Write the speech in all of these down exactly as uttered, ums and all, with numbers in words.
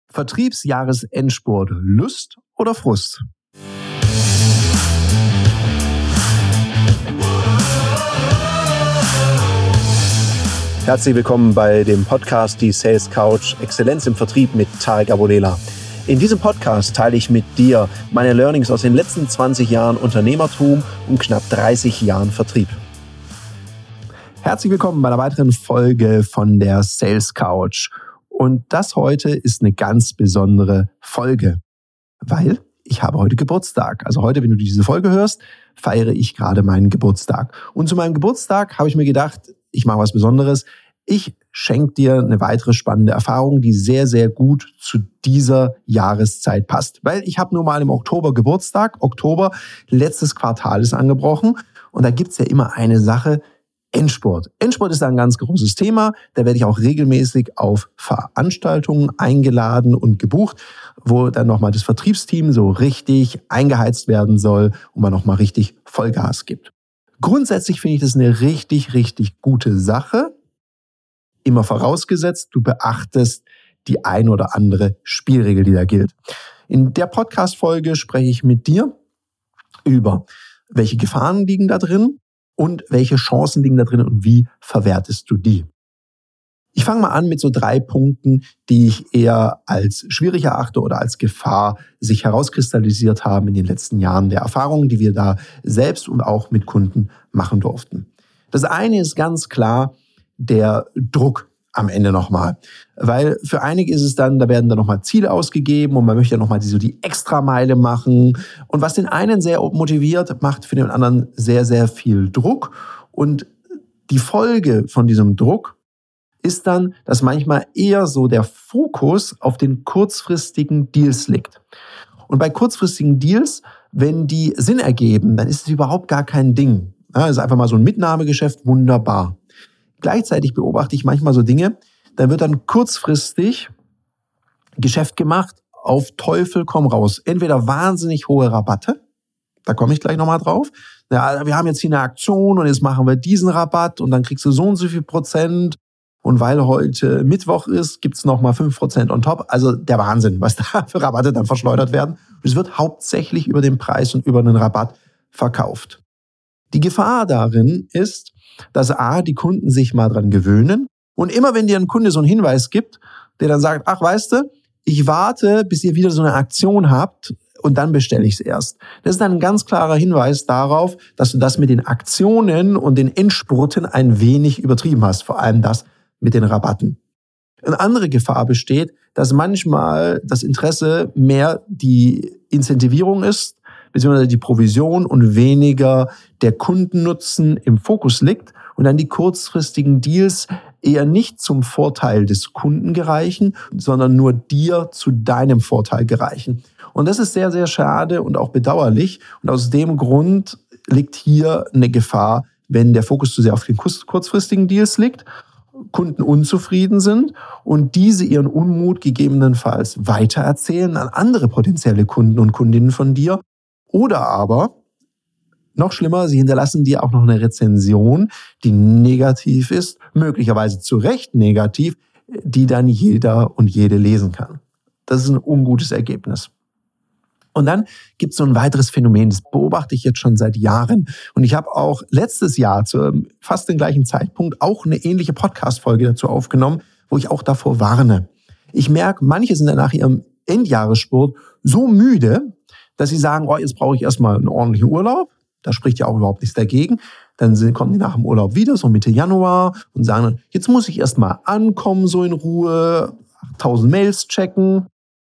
Vertriebsjahresendspurt, Lust oder Frust? Herzlich willkommen bei dem Podcast Die Sales Couch Exzellenz im Vertrieb mit Tarek Abodela. In diesem Podcast teile ich mit dir meine Learnings aus den letzten zwanzig Jahren Unternehmertum und knapp dreißig Jahren Vertrieb. Herzlich willkommen bei einer weiteren Folge von der Sales Couch. Und das heute ist eine ganz besondere Folge, weil ich habe heute Geburtstag. Also heute, wenn du diese Folge hörst, feiere ich gerade meinen Geburtstag. Und zu meinem Geburtstag habe ich mir gedacht, ich mache was Besonderes. Ich schenke dir eine weitere spannende Erfahrung, die sehr, sehr gut zu dieser Jahreszeit passt. Weil ich habe nur mal im Oktober Geburtstag. Oktober, letztes Quartal ist angebrochen. Und da gibt's ja immer eine Sache, Endspurt. Endspurt ist ein ganz großes Thema. Da werde ich auch regelmäßig auf Veranstaltungen eingeladen und gebucht, wo dann nochmal das Vertriebsteam so richtig eingeheizt werden soll und man nochmal richtig Vollgas gibt. Grundsätzlich finde ich das eine richtig, richtig gute Sache. Immer vorausgesetzt, du beachtest die ein oder andere Spielregel, die da gilt. In der Podcast-Folge spreche ich mit dir über, welche Gefahren liegen da drin und welche Chancen liegen da drin und wie verwertest du die. Ich fange mal an mit so drei Punkten, die ich eher als schwierig erachte oder als Gefahr sich herauskristallisiert haben in den letzten Jahren der Erfahrungen, die wir da selbst und auch mit Kunden machen durften. Das eine ist ganz klar der Druck am Ende nochmal. Weil für einige ist es dann, da werden dann nochmal Ziele ausgegeben und man möchte ja nochmal die, so die Extrameile machen. Und was den einen sehr motiviert, macht für den anderen sehr, sehr viel Druck. Und die Folge von diesem Druck ist dann, dass manchmal eher so der Fokus auf den kurzfristigen Deals liegt. Und bei kurzfristigen Deals, wenn die Sinn ergeben, dann ist es überhaupt gar kein Ding. Ja, ist einfach mal so ein Mitnahmegeschäft, wunderbar. Gleichzeitig beobachte ich manchmal so Dinge, da wird dann kurzfristig Geschäft gemacht, auf Teufel komm raus. Entweder wahnsinnig hohe Rabatte, da komme ich gleich nochmal drauf. Ja, wir haben jetzt hier eine Aktion und jetzt machen wir diesen Rabatt und dann kriegst du so und so viel Prozent. Und weil heute Mittwoch ist, gibt's noch mal fünf Prozent on top. Also der Wahnsinn, was da für Rabatte dann verschleudert werden. Und es wird hauptsächlich über den Preis und über den Rabatt verkauft. Die Gefahr darin ist, dass A, die Kunden sich mal dran gewöhnen. Und immer wenn dir ein Kunde so einen Hinweis gibt, der dann sagt, ach weißt du, ich warte, bis ihr wieder so eine Aktion habt und dann bestelle ich es erst. Das ist dann ein ganz klarer Hinweis darauf, dass du das mit den Aktionen und den Endspurten ein wenig übertrieben hast. Vor allem das mit den Rabatten. Eine andere Gefahr besteht, dass manchmal das Interesse mehr die Incentivierung ist, beziehungsweise die Provision und weniger der Kundennutzen im Fokus liegt und dann die kurzfristigen Deals eher nicht zum Vorteil des Kunden gereichen, sondern nur dir zu deinem Vorteil gereichen. Und das ist sehr, sehr schade und auch bedauerlich. Und aus dem Grund liegt hier eine Gefahr, wenn der Fokus zu sehr auf den kurzfristigen Deals liegt, Kunden unzufrieden sind und diese ihren Unmut gegebenenfalls weitererzählen an andere potenzielle Kunden und Kundinnen von dir. Oder aber, noch schlimmer, sie hinterlassen dir auch noch eine Rezension, die negativ ist, möglicherweise zu Recht negativ, die dann jeder und jede lesen kann. Das ist ein ungutes Ergebnis. Und dann gibt es so ein weiteres Phänomen, das beobachte ich jetzt schon seit Jahren. Und ich habe auch letztes Jahr zu fast dem gleichen Zeitpunkt auch eine ähnliche Podcast-Folge dazu aufgenommen, wo ich auch davor warne. Ich merke, manche sind dann nach ihrem Endjahresspurt so müde, dass sie sagen, oh, jetzt brauche ich erstmal einen ordentlichen Urlaub. Da spricht ja auch überhaupt nichts dagegen. Dann sind, kommen die nach dem Urlaub wieder, so Mitte Januar, und sagen dann, jetzt muss ich erstmal ankommen, so in Ruhe, tausend Mails checken.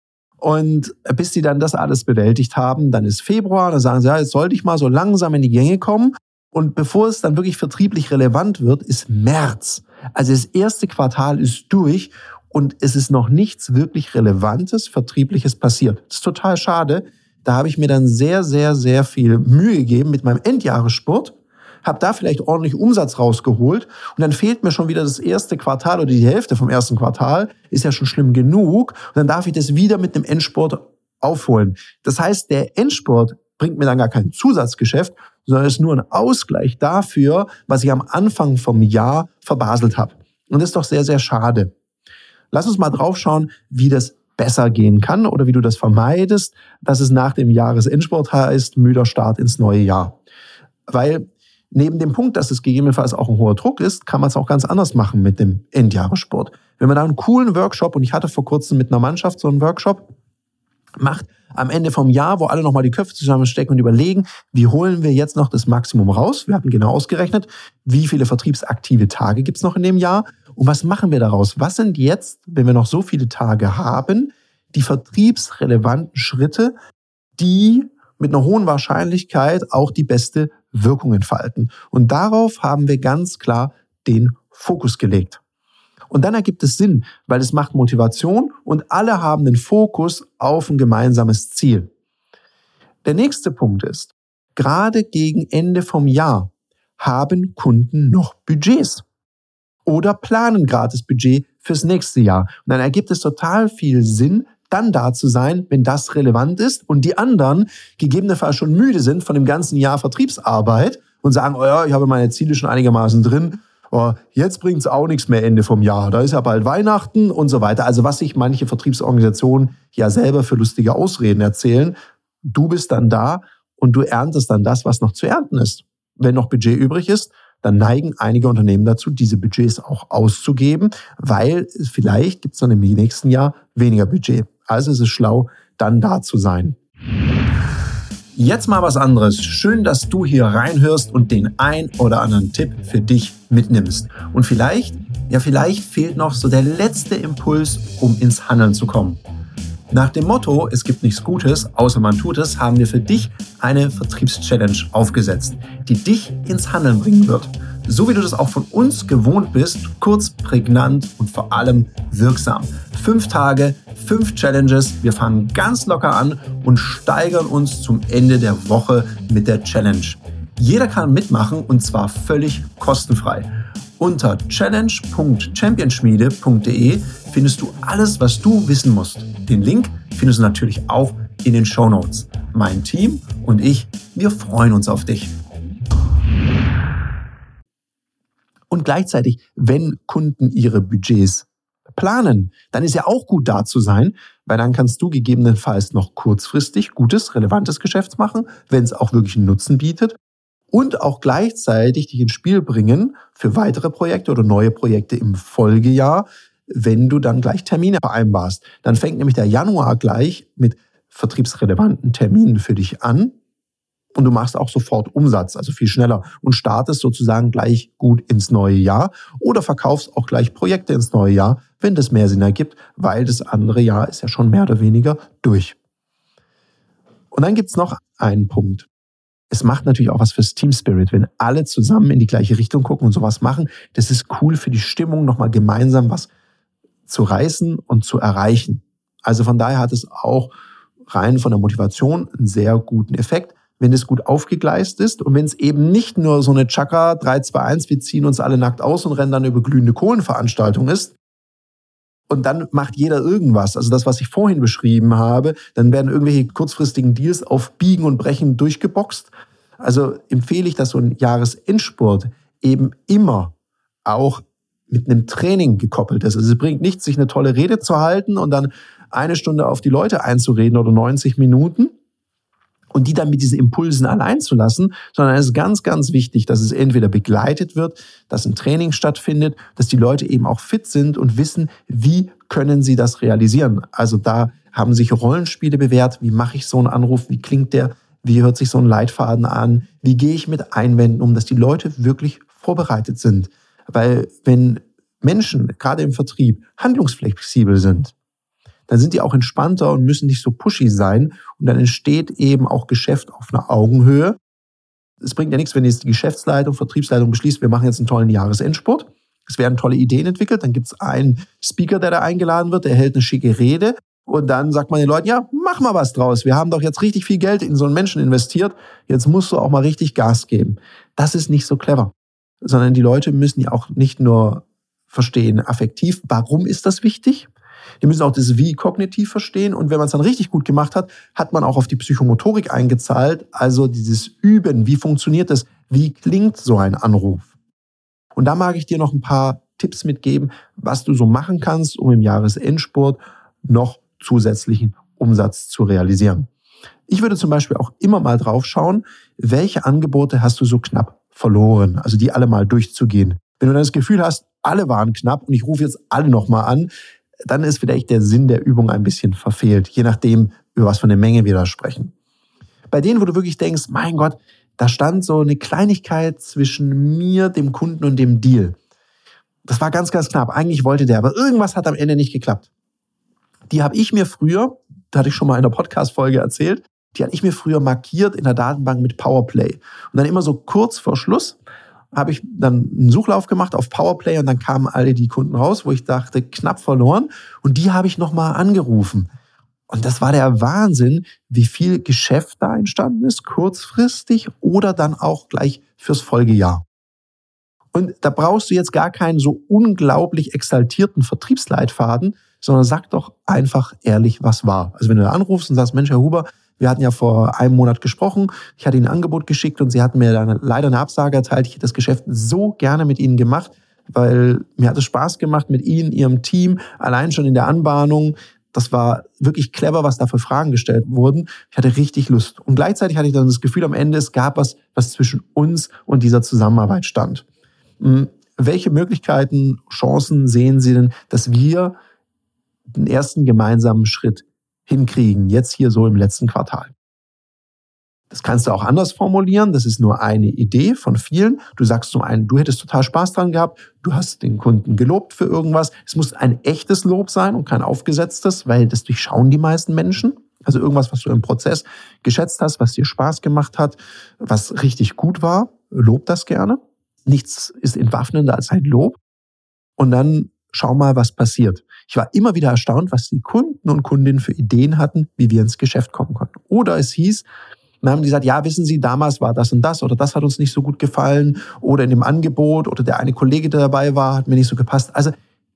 Und bis die dann das alles bewältigt haben, dann ist Februar, dann sagen sie, ja, jetzt sollte ich mal so langsam in die Gänge kommen. Und bevor es dann wirklich vertrieblich relevant wird, ist März. Also das erste Quartal ist durch und es ist noch nichts wirklich Relevantes, Vertriebliches passiert. Das ist total schade. Da habe ich mir dann sehr, sehr, sehr viel Mühe gegeben mit meinem Endjahresspurt, habe da vielleicht ordentlich Umsatz rausgeholt und dann fehlt mir schon wieder das erste Quartal oder die Hälfte vom ersten Quartal, ist ja schon schlimm genug und dann darf ich das wieder mit einem Endspurt aufholen. Das heißt, der Endspurt bringt mir dann gar kein Zusatzgeschäft, sondern ist nur ein Ausgleich dafür, was ich am Anfang vom Jahr verbaselt habe. Und das ist doch sehr, sehr schade. Lass uns mal drauf schauen, wie das besser gehen kann oder wie du das vermeidest, dass es nach dem Jahresendspurt heißt, müder Start ins neue Jahr. Weil neben dem Punkt, dass es gegebenenfalls auch ein hoher Druck ist, kann man es auch ganz anders machen mit dem Endjahressport. Wenn man da einen coolen Workshop, und ich hatte vor kurzem mit einer Mannschaft so einen Workshop, macht am Ende vom Jahr, wo alle nochmal die Köpfe zusammenstecken und überlegen, wie holen wir jetzt noch das Maximum raus? Wir hatten genau ausgerechnet, wie viele vertriebsaktive Tage gibt es noch in dem Jahr und was machen wir daraus? Was sind jetzt, wenn wir noch so viele Tage haben, die vertriebsrelevanten Schritte, die mit einer hohen Wahrscheinlichkeit auch die beste Wirkung entfalten? Und darauf haben wir ganz klar den Fokus gelegt. Und dann ergibt es Sinn, weil es macht Motivation und alle haben den Fokus auf ein gemeinsames Ziel. Der nächste Punkt ist, gerade gegen Ende vom Jahr haben Kunden noch Budgets oder planen gerade das Budget fürs nächste Jahr. Und dann ergibt es total viel Sinn, dann da zu sein, wenn das relevant ist und die anderen gegebenenfalls schon müde sind von dem ganzen Jahr Vertriebsarbeit und sagen, oh ja, ich habe meine Ziele schon einigermaßen drin. Oh, jetzt bringt es auch nichts mehr Ende vom Jahr. Da ist ja bald Weihnachten und so weiter. Also was sich manche Vertriebsorganisationen ja selber für lustige Ausreden erzählen. Du bist dann da und du erntest dann das, was noch zu ernten ist. Wenn noch Budget übrig ist, dann neigen einige Unternehmen dazu, diese Budgets auch auszugeben, weil vielleicht gibt es dann im nächsten Jahr weniger Budget. Also ist es schlau, dann da zu sein. Jetzt mal was anderes. Schön, dass du hier reinhörst und den ein oder anderen Tipp für dich mitnimmst. Und vielleicht, ja vielleicht fehlt noch so der letzte Impuls, um ins Handeln zu kommen. Nach dem Motto, es gibt nichts Gutes, außer man tut es, haben wir für dich eine Vertriebschallenge aufgesetzt, die dich ins Handeln bringen wird. So wie du das auch von uns gewohnt bist, kurz, prägnant und vor allem wirksam. Fünf Tage, fünf Challenges. Wir fangen ganz locker an und steigern uns zum Ende der Woche mit der Challenge. Jeder kann mitmachen und zwar völlig kostenfrei. Unter challenge punkt championschmiede punkt de findest du alles, was du wissen musst. Den Link findest du natürlich auch in den Shownotes. Mein Team und ich, wir freuen uns auf dich. Und gleichzeitig, wenn Kunden ihre Budgets planen, dann ist ja auch gut da zu sein, weil dann kannst du gegebenenfalls noch kurzfristig gutes, relevantes Geschäft machen, wenn es auch wirklich einen Nutzen bietet und auch gleichzeitig dich ins Spiel bringen für weitere Projekte oder neue Projekte im Folgejahr, wenn du dann gleich Termine vereinbarst. Dann fängt nämlich der Januar gleich mit vertriebsrelevanten Terminen für dich an. Und du machst auch sofort Umsatz, also viel schneller und startest sozusagen gleich gut ins neue Jahr oder verkaufst auch gleich Projekte ins neue Jahr, wenn das mehr Sinn ergibt, weil das andere Jahr ist ja schon mehr oder weniger durch. Und dann gibt's noch einen Punkt. Es macht natürlich auch was fürs Team Spirit, wenn alle zusammen in die gleiche Richtung gucken und sowas machen. Das ist cool für die Stimmung, nochmal gemeinsam was zu reißen und zu erreichen. Also von daher hat es auch rein von der Motivation einen sehr guten Effekt, wenn es gut aufgegleist ist und wenn es eben nicht nur so eine Chakra drei zwei eins, wir ziehen uns alle nackt aus und rennen dann über glühende Kohlenveranstaltung ist und dann macht jeder irgendwas, also das, was ich vorhin beschrieben habe, dann werden irgendwelche kurzfristigen Deals auf Biegen und Brechen durchgeboxt. Also empfehle ich, dass so ein Jahresendspurt eben immer auch mit einem Training gekoppelt ist. Also es bringt nichts, sich eine tolle Rede zu halten und dann eine Stunde auf die Leute einzureden oder neunzig Minuten. Und die dann mit diesen Impulsen allein zu lassen, sondern es ist ganz, ganz wichtig, dass es entweder begleitet wird, dass ein Training stattfindet, dass die Leute eben auch fit sind und wissen, wie können sie das realisieren. Also da haben sich Rollenspiele bewährt. Wie mache ich so einen Anruf? Wie klingt der? Wie hört sich so ein Leitfaden an? Wie gehe ich mit Einwänden um, dass die Leute wirklich vorbereitet sind? Weil wenn Menschen, gerade im Vertrieb, handlungsflexibel sind, dann sind die auch entspannter und müssen nicht so pushy sein. Und dann entsteht eben auch Geschäft auf einer Augenhöhe. Es bringt ja nichts, wenn jetzt die Geschäftsleitung, Vertriebsleitung beschließt, wir machen jetzt einen tollen Jahresendspurt. Es werden tolle Ideen entwickelt. Dann gibt es einen Speaker, der da eingeladen wird, der hält eine schicke Rede. Und dann sagt man den Leuten, ja, mach mal was draus. Wir haben doch jetzt richtig viel Geld in so einen Menschen investiert. Jetzt musst du auch mal richtig Gas geben. Das ist nicht so clever. Sondern die Leute müssen ja auch nicht nur verstehen, affektiv, warum ist das wichtig? Die müssen auch das Wie kognitiv verstehen. Und wenn man es dann richtig gut gemacht hat, hat man auch auf die Psychomotorik eingezahlt. Also dieses Üben, wie funktioniert das? Wie klingt so ein Anruf? Und da mag ich dir noch ein paar Tipps mitgeben, was du so machen kannst, um im Jahresendspurt noch zusätzlichen Umsatz zu realisieren. Ich würde zum Beispiel auch immer mal drauf schauen, welche Angebote hast du so knapp verloren, also die alle mal durchzugehen. Wenn du dann das Gefühl hast, alle waren knapp und ich rufe jetzt alle nochmal an, dann ist vielleicht der Sinn der Übung ein bisschen verfehlt, je nachdem, über was für eine Menge wir da sprechen. Bei denen, wo du wirklich denkst, mein Gott, da stand so eine Kleinigkeit zwischen mir, dem Kunden und dem Deal. Das war ganz, ganz knapp. Eigentlich wollte der, aber irgendwas hat am Ende nicht geklappt. Die habe ich mir früher, da hatte ich schon mal in einer Podcast-Folge erzählt, die hatte ich mir früher markiert in der Datenbank mit Powerplay. Und dann immer so kurz vor Schluss habe ich dann einen Suchlauf gemacht auf Powerplay und dann kamen alle die Kunden raus, wo ich dachte, knapp verloren. Und die habe ich nochmal angerufen. Und das war der Wahnsinn, wie viel Geschäft da entstanden ist, kurzfristig oder dann auch gleich fürs Folgejahr. Und da brauchst du jetzt gar keinen so unglaublich exaltierten Vertriebsleitfaden, sondern sag doch einfach ehrlich, was war. Also wenn du da anrufst und sagst, Mensch, Herr Huber, wir hatten ja vor einem Monat gesprochen, ich hatte Ihnen ein Angebot geschickt und Sie hatten mir dann leider eine Absage erteilt. Ich hätte das Geschäft so gerne mit Ihnen gemacht, weil mir hat es Spaß gemacht mit Ihnen, Ihrem Team, allein schon in der Anbahnung. Das war wirklich clever, was da für Fragen gestellt wurden. Ich hatte richtig Lust. Und gleichzeitig hatte ich dann das Gefühl am Ende, es gab was, was zwischen uns und dieser Zusammenarbeit stand. Welche Möglichkeiten, Chancen sehen Sie denn, dass wir den ersten gemeinsamen Schritt hinkriegen, jetzt hier so im letzten Quartal? Das kannst du auch anders formulieren. Das ist nur eine Idee von vielen. Du sagst zum einen, du hättest total Spaß dran gehabt. Du hast den Kunden gelobt für irgendwas. Es muss ein echtes Lob sein und kein aufgesetztes, weil das durchschauen die meisten Menschen. Also irgendwas, was du im Prozess geschätzt hast, was dir Spaß gemacht hat, was richtig gut war. Lob das gerne. Nichts ist entwaffnender als ein Lob. Und dann schau mal, was passiert. Ich war immer wieder erstaunt, was die Kunden und Kundinnen für Ideen hatten, wie wir ins Geschäft kommen konnten. Oder es hieß, dann haben die gesagt, ja, wissen Sie, damals war das und das oder das hat uns nicht so gut gefallen oder in dem Angebot oder der eine Kollege, der dabei war, hat mir nicht so gepasst. Also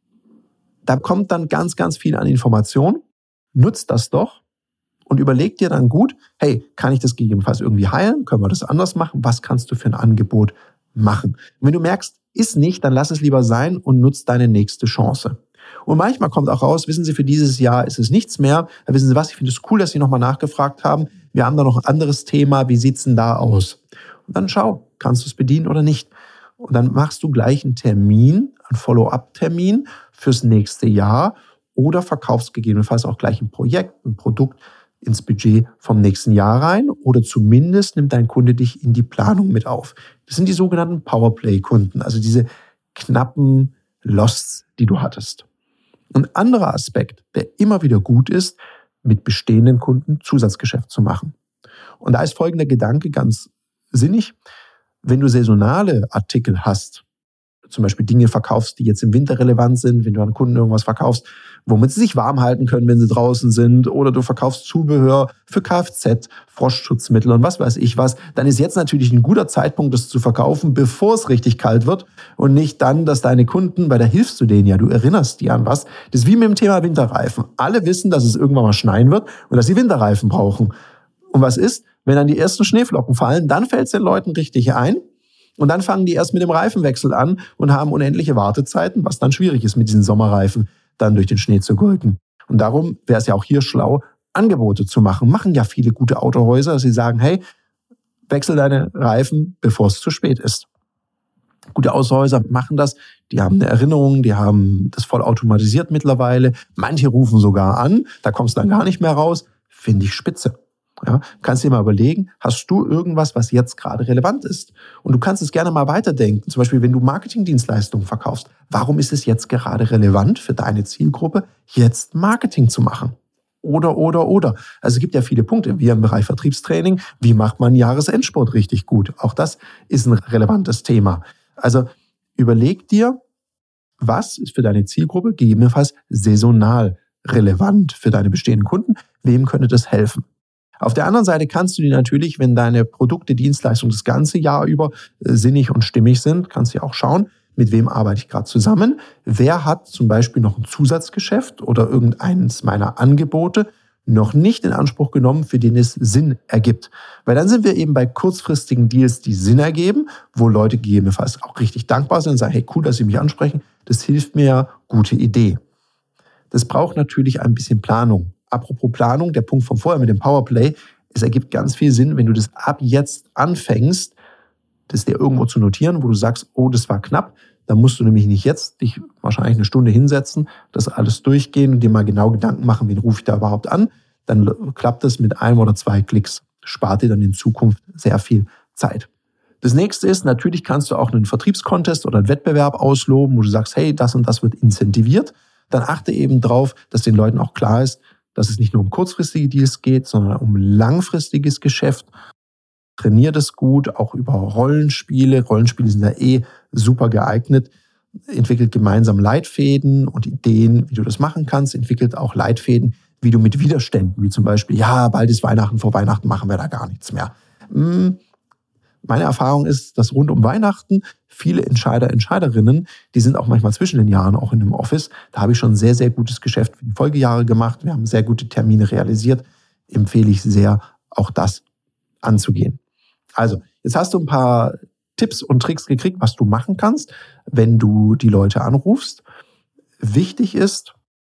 da kommt dann ganz, ganz viel an Information. Nutzt das doch und überleg dir dann gut, hey, kann ich das gegebenenfalls irgendwie heilen? Können wir das anders machen? Was kannst du für ein Angebot machen? Und wenn du merkst, ist nicht, dann lass es lieber sein und nutz deine nächste Chance. Und manchmal kommt auch raus, wissen Sie, für dieses Jahr ist es nichts mehr. Da wissen Sie was, ich finde es cool, dass Sie nochmal nachgefragt haben. Wir haben da noch ein anderes Thema, wie sieht's denn da aus? Und dann schau, kannst du es bedienen oder nicht? Und dann machst du gleich einen Termin, einen Follow-up-Termin fürs nächste Jahr oder verkaufst gegebenenfalls auch gleich ein Projekt, ein Produkt ins Budget vom nächsten Jahr rein oder zumindest nimmt dein Kunde dich in die Planung mit auf. Das sind die sogenannten Powerplay-Kunden, also diese knappen Losts, die du hattest. Ein anderer Aspekt, der immer wieder gut ist, mit bestehenden Kunden Zusatzgeschäft zu machen. Und da ist folgender Gedanke ganz sinnig. Wenn du saisonale Artikel hast, zum Beispiel Dinge verkaufst, die jetzt im Winter relevant sind, wenn du an Kunden irgendwas verkaufst, womit sie sich warm halten können, wenn sie draußen sind, oder du verkaufst Zubehör für Kfz, Frostschutzmittel und was weiß ich was, dann ist jetzt natürlich ein guter Zeitpunkt, das zu verkaufen, bevor es richtig kalt wird und nicht dann, dass deine Kunden, weil da hilfst du denen ja, du erinnerst die an was. Das ist wie mit dem Thema Winterreifen. Alle wissen, dass es irgendwann mal schneien wird und dass sie Winterreifen brauchen. Und was ist, wenn dann die ersten Schneeflocken fallen, dann fällt es den Leuten richtig ein. Und dann fangen die erst mit dem Reifenwechsel an und haben unendliche Wartezeiten, was dann schwierig ist, mit diesen Sommerreifen dann durch den Schnee zu gurken. Und darum wäre es ja auch hier schlau, Angebote zu machen. Machen ja viele gute Autohäuser, dass sie sagen, hey, wechsel deine Reifen, bevor es zu spät ist. Gute Autohäuser machen das, die haben eine Erinnerung, die haben das voll automatisiert mittlerweile. Manche rufen sogar an, da kommst du dann gar nicht mehr raus. Finde ich spitze. Ja, kannst dir mal überlegen, hast du irgendwas, was jetzt gerade relevant ist? Und du kannst es gerne mal weiterdenken. Zum Beispiel, wenn du Marketingdienstleistungen verkaufst. Warum ist es jetzt gerade relevant für deine Zielgruppe, jetzt Marketing zu machen? Oder, oder, oder. Also es gibt ja viele Punkte. Wir im Bereich Vertriebstraining. Wie macht man Jahresendsport richtig gut? Auch das ist ein relevantes Thema. Also überleg dir, was ist für deine Zielgruppe gegebenenfalls saisonal relevant für deine bestehenden Kunden? Wem könnte das helfen? Auf der anderen Seite kannst du dir natürlich, wenn deine Produkte, Dienstleistungen das ganze Jahr über äh, sinnig und stimmig sind, kannst du ja auch schauen, mit wem arbeite ich gerade zusammen. Wer hat zum Beispiel noch ein Zusatzgeschäft oder irgendeines meiner Angebote noch nicht in Anspruch genommen, für den es Sinn ergibt. Weil dann sind wir eben bei kurzfristigen Deals, die Sinn ergeben, wo Leute gegebenenfalls auch richtig dankbar sind und sagen, hey, cool, dass Sie mich ansprechen, das hilft mir, gute Idee. Das braucht natürlich ein bisschen Planung. apropos Planung, der Punkt von vorher mit dem Powerplay, es ergibt ganz viel Sinn, wenn du das ab jetzt anfängst, das dir irgendwo zu notieren, wo du sagst, oh, das war knapp. Dann musst du nämlich nicht jetzt dich wahrscheinlich eine Stunde hinsetzen, das alles durchgehen und dir mal genau Gedanken machen, wen rufe ich da überhaupt an. Dann klappt das mit einem oder zwei Klicks. Spart dir dann in Zukunft sehr viel Zeit. Das nächste ist, natürlich kannst du auch einen Vertriebskontest oder einen Wettbewerb ausloben, wo du sagst, hey, das und das wird incentiviert. Dann achte eben drauf, dass den Leuten auch klar ist, dass es nicht nur um kurzfristige Deals geht, sondern um langfristiges Geschäft. Trainier das gut, auch über Rollenspiele. Rollenspiele sind ja eh super geeignet. Entwickelt gemeinsam Leitfäden und Ideen, wie du das machen kannst. Entwickelt auch Leitfäden, wie du mit Widerständen, wie zum Beispiel, ja, bald ist Weihnachten, vor Weihnachten machen wir da gar nichts mehr. Meine Erfahrung ist, dass rund um Weihnachten viele Entscheider, Entscheiderinnen, die sind auch manchmal zwischen den Jahren auch in einem Office. Da habe ich schon sehr, sehr gutes Geschäft für die Folgejahre gemacht. Wir haben sehr gute Termine realisiert. Empfehle ich sehr, auch das anzugehen. Also, jetzt hast du ein paar Tipps und Tricks gekriegt, was du machen kannst, wenn du die Leute anrufst. Wichtig ist,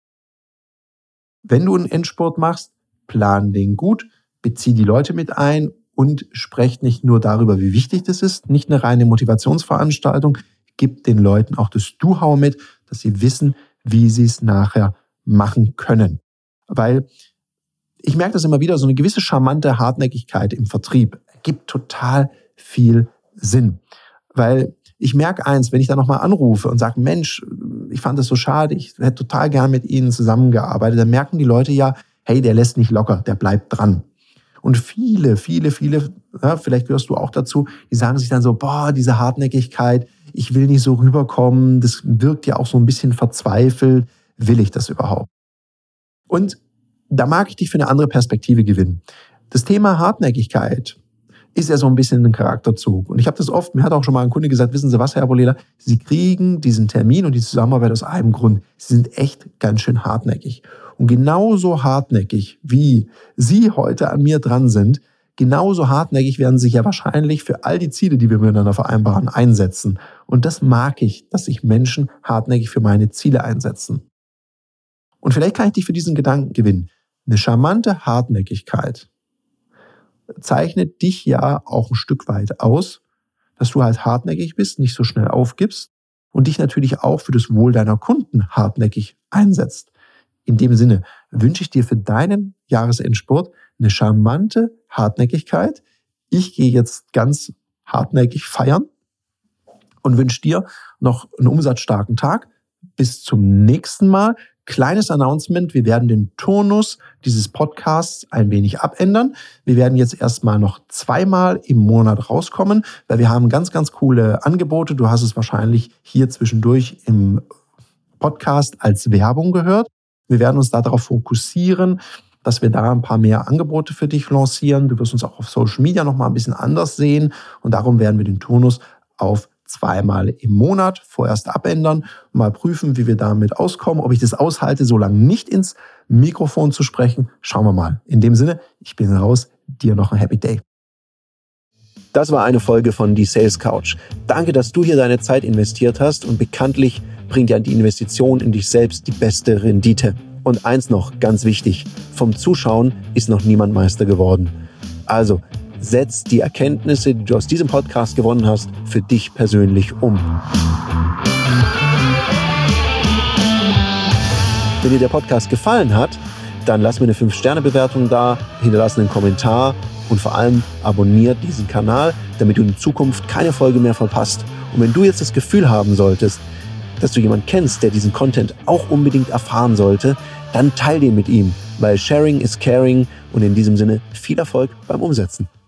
wenn du einen Endspurt machst, plan den gut, bezieh die Leute mit ein und sprecht nicht nur darüber, wie wichtig das ist, nicht eine reine Motivationsveranstaltung, gib den Leuten auch das Do-How mit, dass sie wissen, wie sie es nachher machen können. Weil ich merke das immer wieder, so eine gewisse charmante Hartnäckigkeit im Vertrieb gibt total viel Sinn. Weil ich merke eins, wenn ich da nochmal anrufe und sage, Mensch, ich fand das so schade, ich hätte total gern mit Ihnen zusammengearbeitet, dann merken die Leute ja, hey, der lässt nicht locker, der bleibt dran. Und viele, viele, viele, ja, vielleicht gehörst du auch dazu, die sagen sich dann so, boah, diese Hartnäckigkeit, ich will nicht so rüberkommen, das wirkt ja auch so ein bisschen verzweifelt, will ich das überhaupt? Und da mag ich dich für eine andere Perspektive gewinnen. Das Thema Hartnäckigkeit ist ja so ein bisschen ein Charakterzug. Und ich habe das oft, mir hat auch schon mal ein Kunde gesagt, wissen Sie was, Herr Aboleda, Sie kriegen diesen Termin und die Zusammenarbeit aus einem Grund. Sie sind echt ganz schön hartnäckig. Und genauso hartnäckig, wie Sie heute an mir dran sind, genauso hartnäckig werden Sie sich ja wahrscheinlich für all die Ziele, die wir miteinander vereinbaren, einsetzen. Und das mag ich, dass sich Menschen hartnäckig für meine Ziele einsetzen. Und vielleicht kann ich dich für diesen Gedanken gewinnen. Eine charmante Hartnäckigkeit zeichnet dich ja auch ein Stück weit aus, dass du halt hartnäckig bist, nicht so schnell aufgibst und dich natürlich auch für das Wohl deiner Kunden hartnäckig einsetzt. In dem Sinne wünsche ich dir für deinen Jahresendspurt eine charmante Hartnäckigkeit. Ich gehe jetzt ganz hartnäckig feiern und wünsche dir noch einen umsatzstarken Tag. Bis zum nächsten Mal. Kleines Announcement, wir werden den Turnus dieses Podcasts ein wenig abändern. Wir werden jetzt erstmal noch zweimal im Monat rauskommen, weil wir haben ganz, ganz coole Angebote. Du hast es wahrscheinlich hier zwischendurch im Podcast als Werbung gehört. Wir werden uns darauf fokussieren, dass wir da ein paar mehr Angebote für dich lancieren. Du wirst uns auch auf Social Media nochmal ein bisschen anders sehen und darum werden wir den Turnus auf zweimal im Monat vorerst abändern, mal prüfen, wie wir damit auskommen. Ob ich das aushalte, so lange nicht ins Mikrofon zu sprechen, schauen wir mal. In dem Sinne, ich bin raus, dir noch einen Happy Day. Das war eine Folge von Die Sales Couch. Danke, dass du hier deine Zeit investiert hast und bekanntlich bringt ja die Investition in dich selbst die beste Rendite. Und eins noch, ganz wichtig, vom Zuschauen ist noch niemand Meister geworden. Also, setz die Erkenntnisse, die du aus diesem Podcast gewonnen hast, für dich persönlich um. Wenn dir der Podcast gefallen hat, dann lass mir eine fünf Sterne Bewertung da, hinterlass einen Kommentar und vor allem abonniert diesen Kanal, damit du in Zukunft keine Folge mehr verpasst. Und wenn du jetzt das Gefühl haben solltest, dass du jemanden kennst, der diesen Content auch unbedingt erfahren sollte, dann teil den mit ihm, weil Sharing is Caring und in diesem Sinne viel Erfolg beim Umsetzen.